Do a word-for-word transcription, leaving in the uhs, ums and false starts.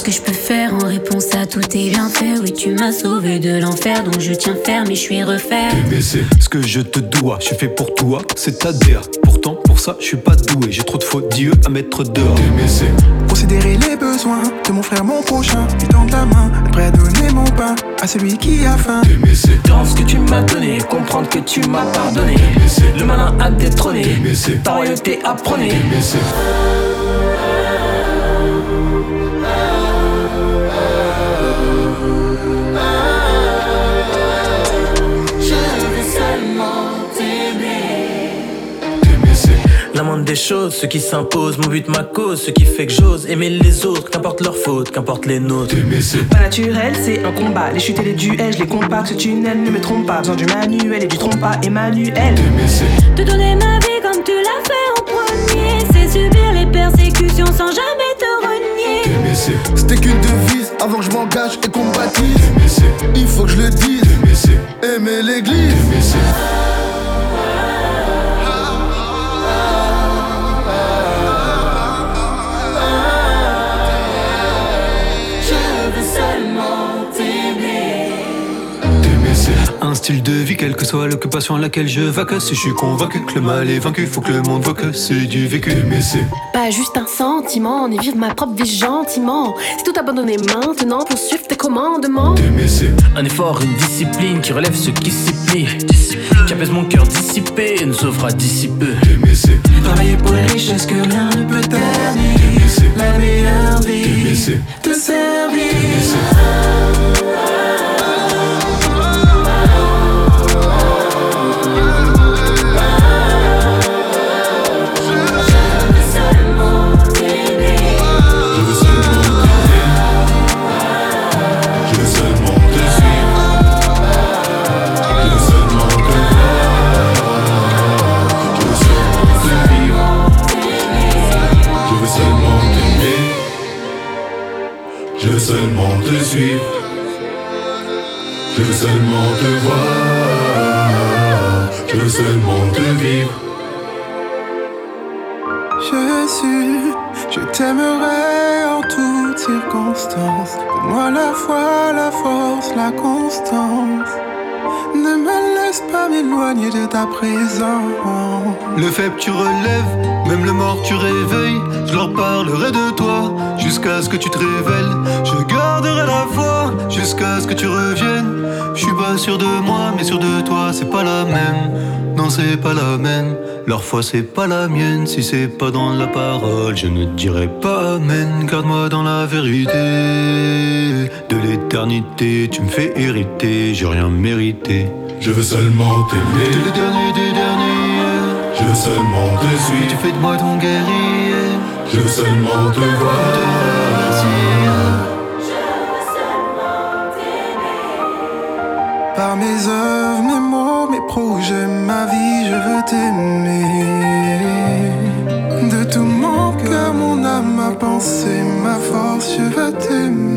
que je peux faire en réponse à tous tes bienfaits? Oui, tu m'as sauvé de l'enfer, donc je tiens ferme et je suis refaire. T'aimer c'est ce que je te dois, je suis fait pour toi, c'est ta D A. Pourtant pour ça je suis pas doué, j'ai trop de fautes Dieu à mettre dehors. T'aimer c'est considérer les besoins de mon frère, mon prochain, lui tendre la main, être prêt à donner mon pain à celui qui a faim. T'aimer c'est dans ce que tu m'as donné, comprendre que tu m'as pardonné. Le malin a détrôné, ta royauté apprenez. T'aimer c'est La moindre des choses, ce qui s'impose, mon but, ma cause, ce qui fait que j'ose aimer les autres, qu'importe leurs fautes, qu'importe les nôtres. T'aimer c'est pas naturel, c'est un combat. Les chutes et les duels, je les combats. Ce tunnel ne me trompe pas. Besoin du manuel et du trompe-pas Emmanuel. T'aimer c'est Te donner ma vie comme tu l'as fait en premier, c'est subir les persécutions sans jamais te renier. T'aimer c'est C'était qu'une devise avant que je m'engage et qu'on baptise. T'aimer c'est Il faut que je le dise. T'aimer c'est Aimer l'église. T'aimer c'est un style de vie, quelle que soit l'occupation à laquelle je vaque. Si je suis convaincu que le mal est vaincu, faut que le monde voit que c'est du vécu. Mais c'est pas juste un sentiment, ni vivre ma propre vie gentiment. C'est tout abandonner maintenant pour suivre tes commandements. mais c'est Un effort, une discipline qui relève ceux qui s'y plient, qui apaise mon cœur dissipé et nous sauvera d'ici peu. mais c'est Travailler pour les richesses que rien ne peut ternir. La meilleure vie, c'est te servir. Je veux seulement te suivre, je veux seulement te voir, je veux seulement te vivre. Jésus, je t'aimerai en toutes circonstances. Donne-moi la foi, la force, la constance. Ne me laisse pas m'éloigner de ta présence. Le faible tu relèves, même le mort tu réveilles. Je leur parlerai de toi, jusqu'à ce que tu te révèles. Je garderai la foi, jusqu'à ce que tu reviennes. Je suis pas sûr de moi, mais sûr de toi, c'est pas la même. Non, c'est pas la même. Leur foi, c'est pas la mienne. Si c'est pas dans la parole, je ne dirai pas amen. Garde-moi dans la vérité de l'éternité. Tu me fais hériter, j'ai rien mérité. Je veux seulement t'aimer, t'es le dernier des derniers. Je veux seulement te suivre, tu fais de moi ton guerrier. Je veux seulement te voir, te remercier. Par mes œuvres, mes mots, mes projets, ma vie, je veux t'aimer. De tout mon cœur, mon âme, ma pensée, ma force, je veux t'aimer.